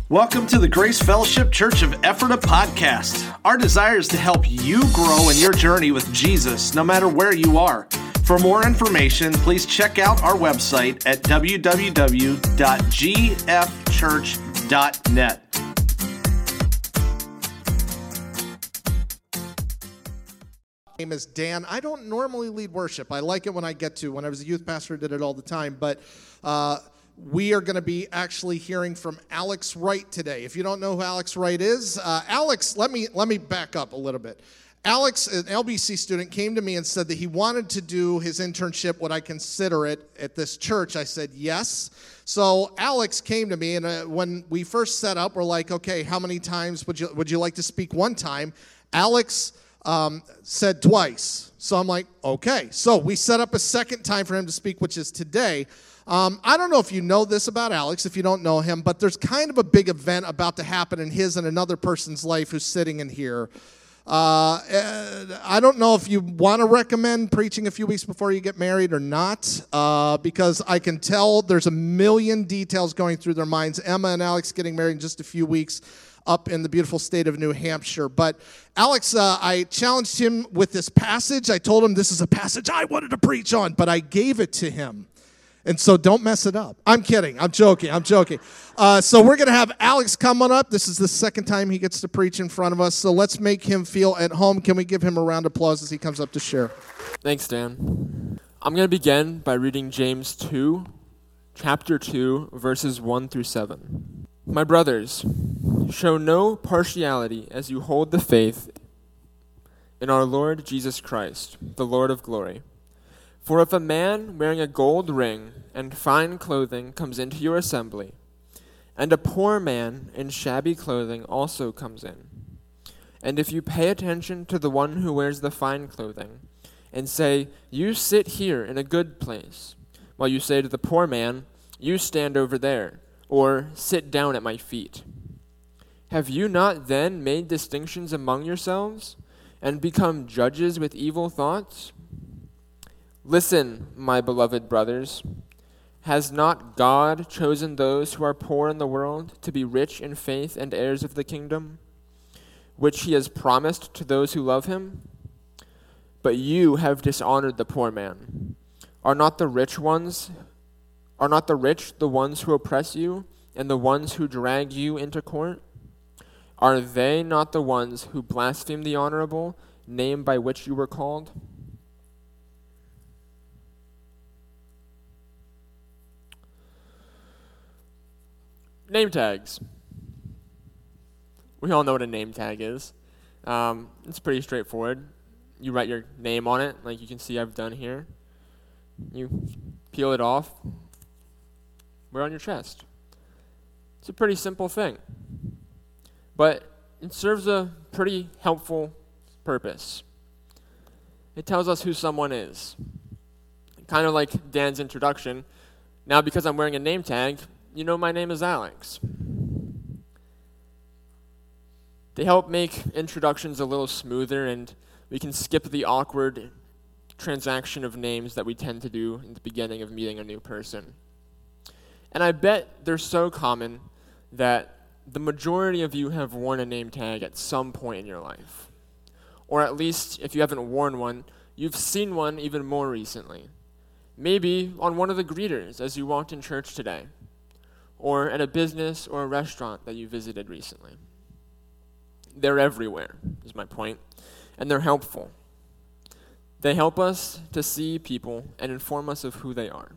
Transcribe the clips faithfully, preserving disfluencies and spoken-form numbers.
Welcome to the Grace Fellowship Church of Ephrata podcast. Our desire is to help you grow in your journey with Jesus, no matter where you are. For more information, please check out our website at w w w dot g f church dot net. My name is Dan. I don't normally lead worship. I like it when I get to. When I was a youth pastor, I did it all the time. But uh, we are going to be actually hearing from Alex Wright today. If you don't know who Alex Wright is, uh, Alex, let me let me back up a little bit. Alex, an L B C student, came to me and said that he wanted to do his internship, would I consider it, at this church. I said yes. So Alex came to me, and uh, when we first set up, we're like, okay, how many times would you would you like to speak one time? Alex um, said twice. So I'm like, okay. So we set up a second time for him to speak, which is today. Um, I don't know if you know this about Alex, if you don't know him, but there's kind of a big event about to happen in his and another person's life who's sitting in here. Uh, I don't know if you want to recommend preaching a few weeks before you get married or not, uh, because I can tell there's a million details going through their minds. Emma and Alex getting married in just a few weeks up in the beautiful state of New Hampshire. But Alex, uh, I challenged him with this passage. I told him this is a passage I wanted to preach on, but I gave it to him. And so don't mess it up. I'm kidding. I'm joking. I'm joking. Uh, so we're going to have Alex come on up. This is the second time he gets to preach in front of us. So let's make him feel at home. Can we give him a round of applause as he comes up to share? Thanks, Dan. I'm going to begin by reading James two, chapter two, verses one through seven. My brothers, show no partiality as you hold the faith in our Lord Jesus Christ, the Lord of glory. For if a man wearing a gold ring and fine clothing comes into your assembly, and a poor man in shabby clothing also comes in, and if you pay attention to the one who wears the fine clothing, and say, you sit here in a good place, while you say to the poor man, you stand over there, or sit down at my feet, have you not then made distinctions among yourselves, and become judges with evil thoughts? Listen, my beloved brothers, has not God chosen those who are poor in the world to be rich in faith and heirs of the kingdom, which he has promised to those who love him? But you have dishonored the poor man. Are not the rich ones, are not the rich the ones who oppress you and the ones who drag you into court? Are they not the ones who blaspheme the honorable name by which you were called? Name tags. We all know what a name tag is. Um, it's pretty straightforward. You write your name on it, like you can see I've done here. You peel it off, wear it on your chest. It's a pretty simple thing, but it serves a pretty helpful purpose. It tells us who someone is. Kind of like Dan's introduction. Now, because I'm wearing a name tag, you know my name is Alex. They help make introductions a little smoother, and we can skip the awkward transaction of names that we tend to do in the beginning of meeting a new person. And I bet they're so common that the majority of you have worn a name tag at some point in your life. Or at least, if you haven't worn one, you've seen one even more recently. Maybe on one of the greeters as you walked in church today, or at a business or a restaurant that you visited recently. They're everywhere, is my point, and they're helpful. They help us to see people and inform us of who they are.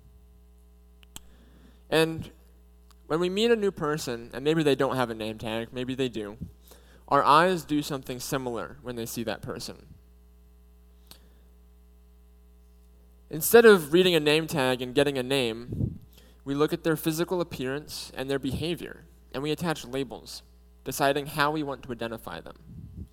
And when we meet a new person, and maybe they don't have a name tag, maybe they do, our eyes do something similar when they see that person. Instead of reading a name tag and getting a name, we look at their physical appearance and their behavior, and we attach labels, deciding how we want to identify them.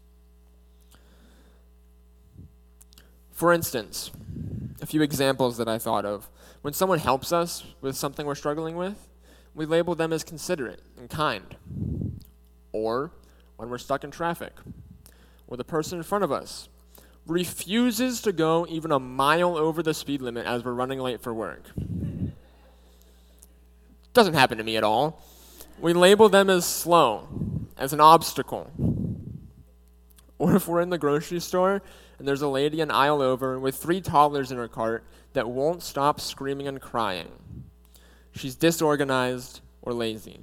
For instance, a few examples that I thought of. When someone helps us with something we're struggling with, we label them as considerate and kind. Or when we're stuck in traffic, or the person in front of us refuses to go even a mile over the speed limit as we're running late for work. Doesn't happen to me at all. we label them as slow, as an obstacle. Or if we're in the grocery store and there's a lady an aisle over with three toddlers in her cart that won't stop screaming and crying. She's disorganized or lazy.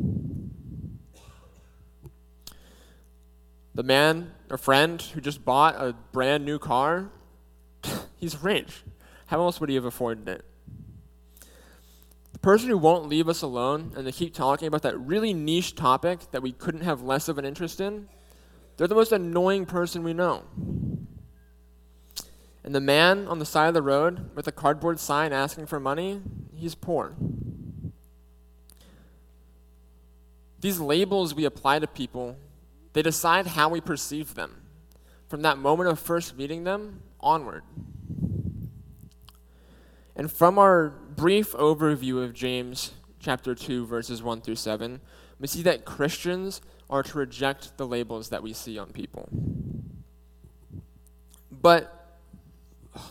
The man or friend who just bought a brand new car, he's rich. How else would he have afforded it? The person who won't leave us alone and they keep talking about that really niche topic that we couldn't have less of an interest in, they're the most annoying person we know. And the man on the side of the road with a cardboard sign asking for money, he's poor. These labels we apply to people, they decide how we perceive them from that moment of first meeting them onward. And from our brief overview of James chapter two, verses one through seven, we see that Christians are to reject the labels that we see on people. But, oh,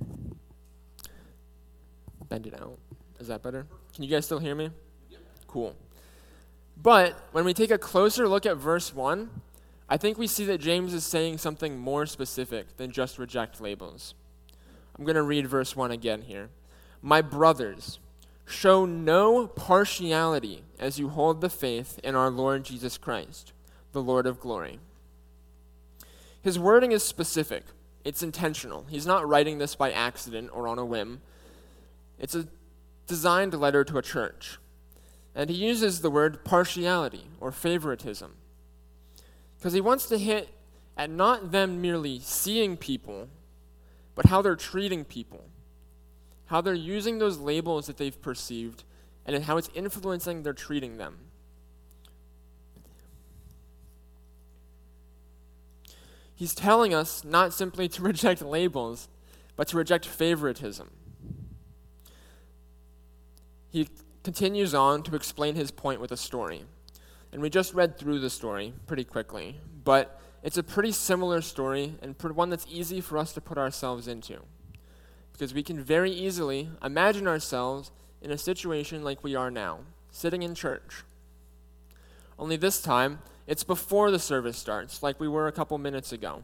bend it out. Is that better? Can you guys still hear me? Yep. Cool. But when we take a closer look at verse one, I think we see that James is saying something more specific than just reject labels. I'm going to read verse one again here. My brothers, show no partiality as you hold the faith in our Lord Jesus Christ, the Lord of glory. His wording is specific. It's intentional. He's not writing this by accident or on a whim. It's a designed letter to a church. And he uses the word partiality or favoritism because he wants to hit at not them merely seeing people, but how they're treating people, how they're using those labels that they've perceived, and how it's influencing their treating them. He's telling us not simply to reject labels, but to reject favoritism. He continues on to explain his point with a story. And we just read through the story pretty quickly, but it's a pretty similar story and one that's easy for us to put ourselves into. Because we can very easily imagine ourselves in a situation like we are now, sitting in church. Only this time, it's before the service starts, like we were a couple minutes ago.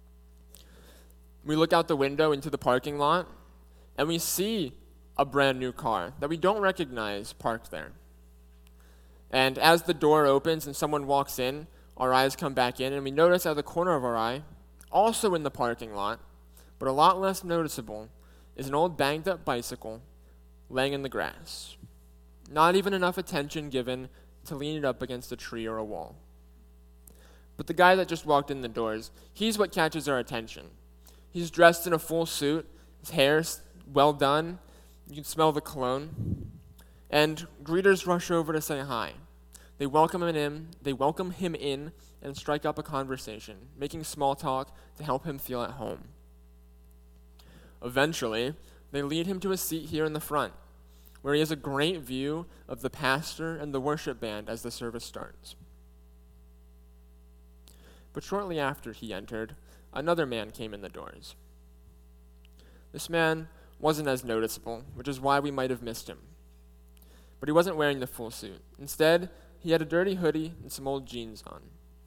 We look out the window into the parking lot, and we see a brand new car that we don't recognize parked there. And as the door opens and someone walks in, our eyes come back in, and we notice out of the corner of our eye, also in the parking lot, but a lot less noticeable, is an old banged-up bicycle laying in the grass. Not even enough attention given to lean it up against a tree or a wall. But the guy that just walked in the doors, he's what catches our attention. He's dressed in a full suit, his hair's well done, you can smell the cologne, and greeters rush over to say hi. They welcome him in, they welcome him in and strike up a conversation, making small talk to help him feel at home. Eventually, they lead him to a seat here in the front, where he has a great view of the pastor and the worship band as the service starts. But shortly after he entered, another man came in the doors. This man wasn't as noticeable, which is why we might have missed him. But he wasn't wearing the full suit. Instead, he had a dirty hoodie and some old jeans on.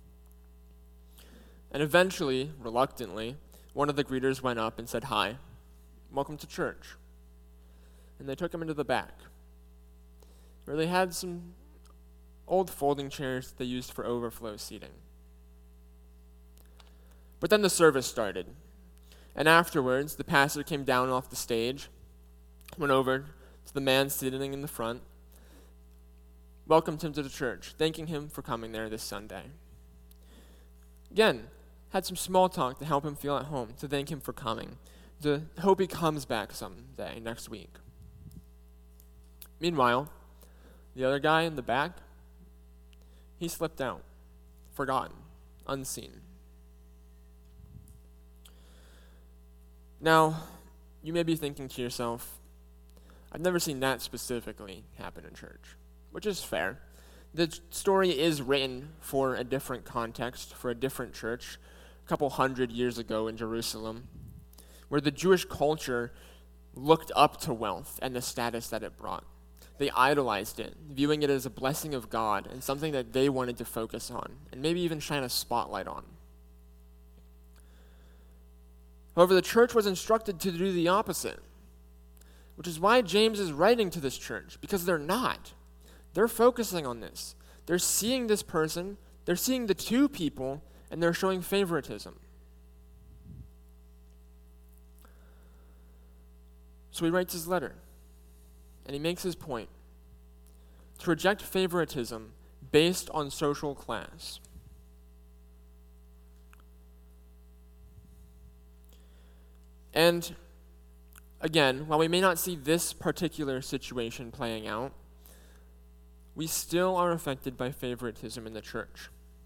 And eventually, reluctantly, one of the greeters went up and said, "Hi, welcome to church." And they took him into the back, where they had some old folding chairs they used for overflow seating. But then the service started, and afterwards, the pastor came down off the stage, went over to the man sitting in the front, welcomed him to the church, thanking him for coming there this Sunday. Again, had some small talk to help him feel at home, to thank him for coming, to hope he comes back someday next week. Meanwhile, the other guy in the back, he slipped out, forgotten, unseen. Now, you may be thinking to yourself, I've never seen that specifically happen in church, which is fair. The story is written for a different context, for a different church, a couple hundred years ago in Jerusalem, where the Jewish culture looked up to wealth and the status that it brought. They idolized it, viewing it as a blessing of God and something that they wanted to focus on and maybe even shine a spotlight on. However, the church was instructed to do the opposite, which is why James is writing to this church, because they're not. They're focusing on this. They're seeing this person, they're seeing the two people, and they're showing favoritism. So he writes his letter, and he makes his point: to reject favoritism based on social class. And again, while we may not see this particular situation playing out, we still are affected by favoritism in the church.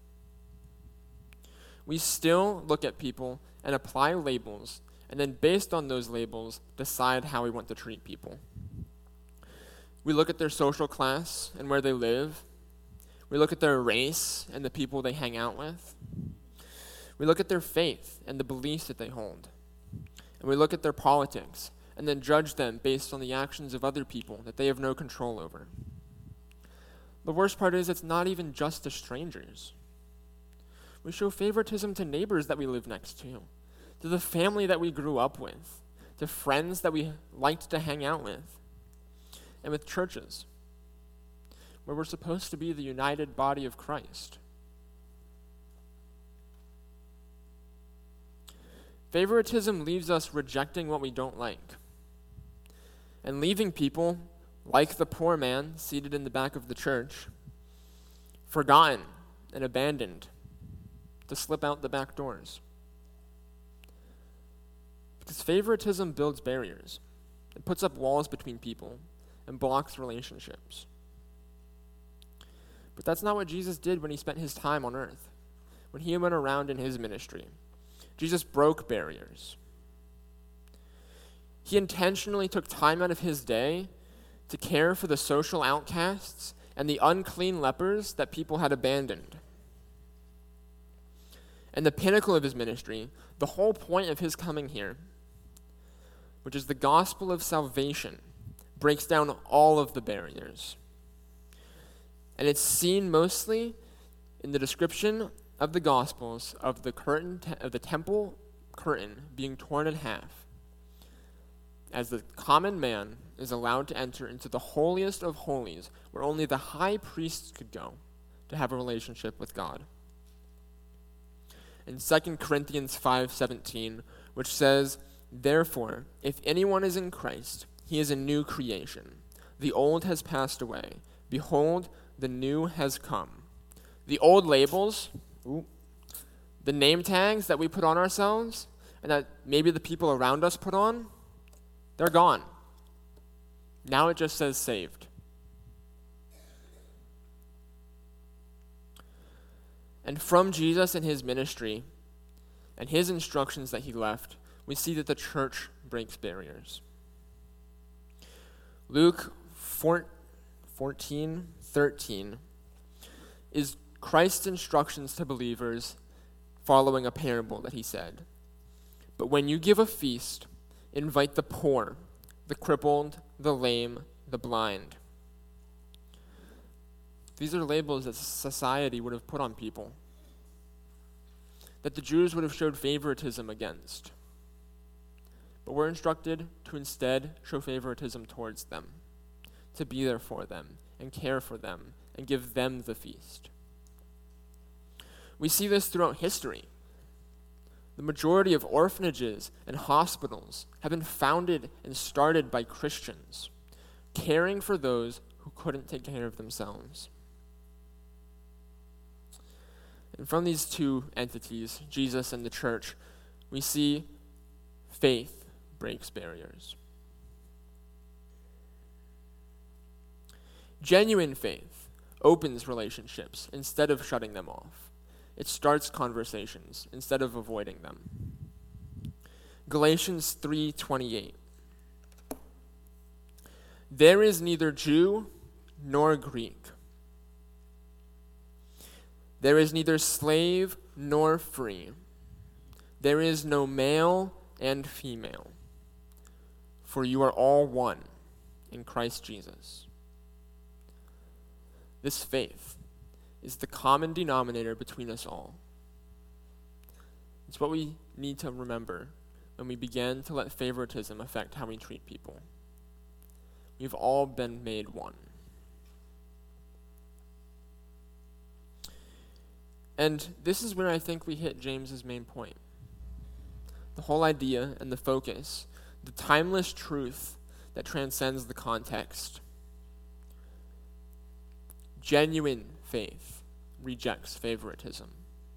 We still look at people and apply labels, and then based on those labels, decide how we want to treat people. We look at their social class and where they live. We look at their race and the people they hang out with. We look at their faith and the beliefs that they hold. And we look at their politics and then judge them based on the actions of other people that they have no control over. The worst part is it's not even just to strangers. We show favoritism to neighbors that we live next to, to the family that we grew up with, to friends that we liked to hang out with, and with churches, where we're supposed to be the united body of Christ. Favoritism leaves us rejecting what we don't like, and leaving people, like the poor man seated in the back of the church, forgotten and abandoned to slip out the back doors. Because favoritism builds barriers. It puts up walls between people and blocks relationships. But that's not what Jesus did when he spent his time on earth, when he went around in his ministry. Jesus broke barriers. He intentionally took time out of his day to care for the social outcasts and the unclean lepers that people had abandoned. And the pinnacle of his ministry, the whole point of his coming here, which is the gospel of salvation, breaks down all of the barriers. And it's seen mostly in the description of the Gospels of the curtain te- of the temple curtain being torn in half, as the common man is allowed to enter into the holiest of holies, where only the high priests could go to have a relationship with God. In Second Corinthians five seventeen, which says, "Therefore, if anyone is in Christ, he is a new creation. The old has passed away. Behold, the new has come." The old labels, ooh, the name tags that we put on ourselves, and that maybe the people around us put on, they're gone. Now it just says saved. And from Jesus and his ministry and his instructions that he left, we see that the church breaks barriers. Luke fourteen thirteen is Christ's instructions to believers following a parable that he said. "But when you give a feast, invite the poor, the crippled, the lame, the blind." These are labels that society would have put on people, that the Jews would have showed favoritism against. But we're instructed to instead show favoritism towards them, to be there for them and care for them and give them the feast. We see this throughout history. The majority of orphanages and hospitals have been founded and started by Christians, caring for those who couldn't take care of themselves. And from these two entities, Jesus and the church, we see faith breaks barriers. Genuine faith opens relationships instead of shutting them off. It starts conversations instead of avoiding them. Galatians three twenty-eight. "There is neither Jew nor Greek. There is neither slave nor free. There is no male and female, for you are all one in Christ Jesus." this faith, is the common denominator between us all. It's what we need to remember when we begin to let favoritism affect how we treat people. We've all been made one. And this is where I think we hit James's main point. The whole idea and the focus, the timeless truth that transcends the context. Genuine faith rejects favoritism.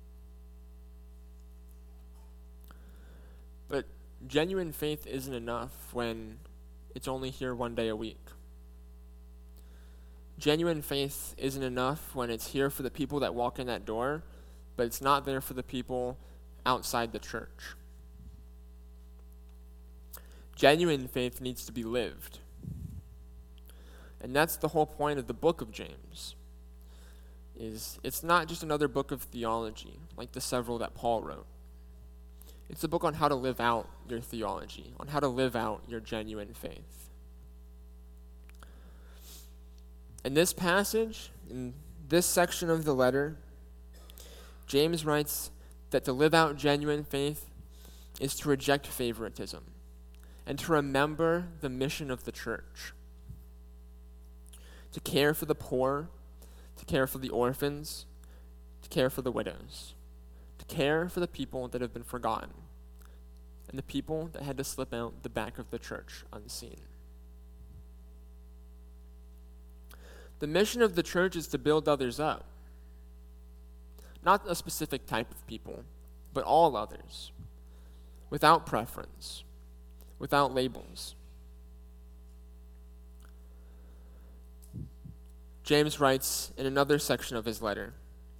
But genuine faith isn't enough when it's only here one day a week. Genuine faith isn't enough when it's here for the people that walk in that door, but it's not there for the people outside the church. Genuine faith needs to be lived. And that's the whole point of the book of James. Is it's not just another book of theology, like the several that Paul wrote. It's a book on how to live out your theology, on how to live out your genuine faith. In this passage, in this section of the letter, James writes that to live out genuine faith is to reject favoritism and to remember the mission of the church. To care for the poor, to care for the orphans, to care for the widows, to care for the people that have been forgotten, and the people that had to slip out the back of the church unseen. The mission of the church is to build others up. Not a specific type of people, but all others, without preference, without labels. James writes in another section of his letter,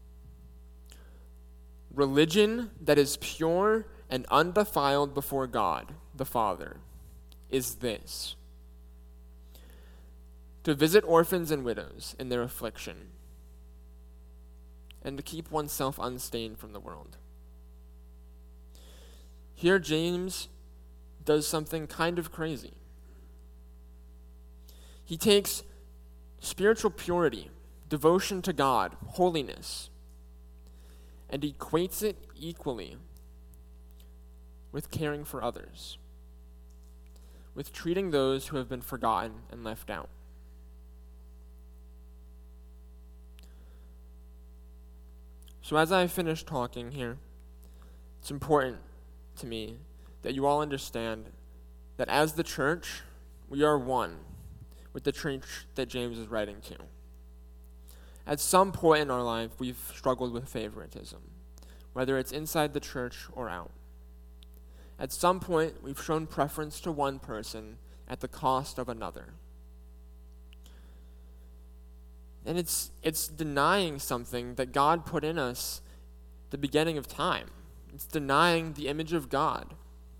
religion that is pure and undefiled before God, the Father, is this: to visit orphans and widows in their affliction, and to keep oneself unstained from the world. Here James does something kind of crazy. He takes spiritual purity, devotion to God, holiness, and equates it equally with caring for others, with treating those who have been forgotten and left out. So as I finish talking here, it's important to me that you all understand that as the church, we are one with the church that James is writing to. At some point in our life, we've struggled with favoritism, whether it's inside the church or out. At some point, we've shown preference to one person at the cost of another. And it's it's denying something that God put in us at the beginning of time. It's denying the image of God.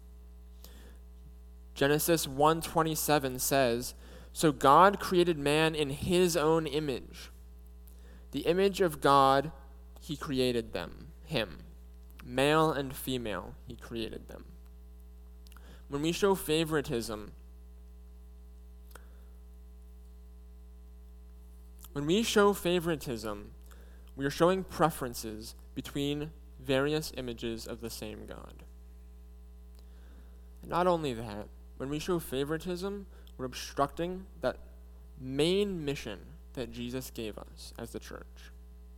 Genesis one twenty-seven says, "So God created man in his own image. The image of God, he created them, him. Male and female, he created them." When we show favoritism, When we show favoritism, we are showing preferences between various images of the same God. And not only that, when we show favoritism, we're obstructing that main mission that Jesus gave us as the church.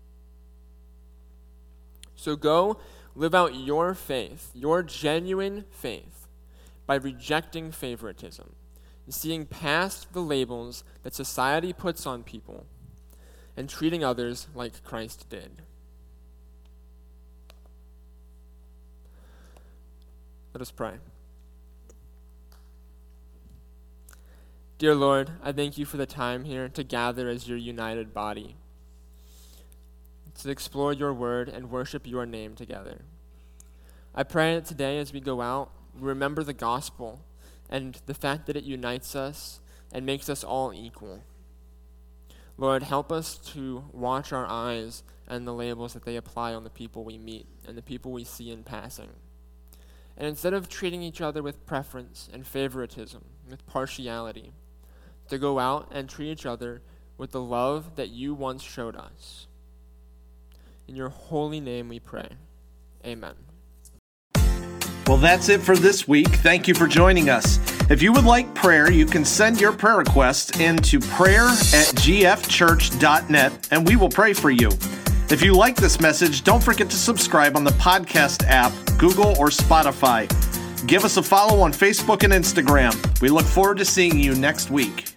So go live out your faith, your genuine faith, by rejecting favoritism and seeing past the labels that society puts on people and treating others like Christ did. Let us pray. Dear Lord, I thank you for the time here to gather as your united body, to explore your word and worship your name together. I pray that today as we go out, we remember the gospel and the fact that it unites us and makes us all equal. Lord, help us to watch our eyes and the labels that they apply on the people we meet and the people we see in passing. And instead of treating each other with preference and favoritism, with partiality, to go out and treat each other with the love that you once showed us. In your holy name we pray. Amen. Well, that's it for this week. Thank you for joining us. If you would like prayer, you can send your prayer request into prayer at g f church dot net, and we will pray for you. If you like this message, don't forget to subscribe on the podcast app, Google or Spotify. Give us a follow on Facebook and Instagram. We look forward to seeing you next week.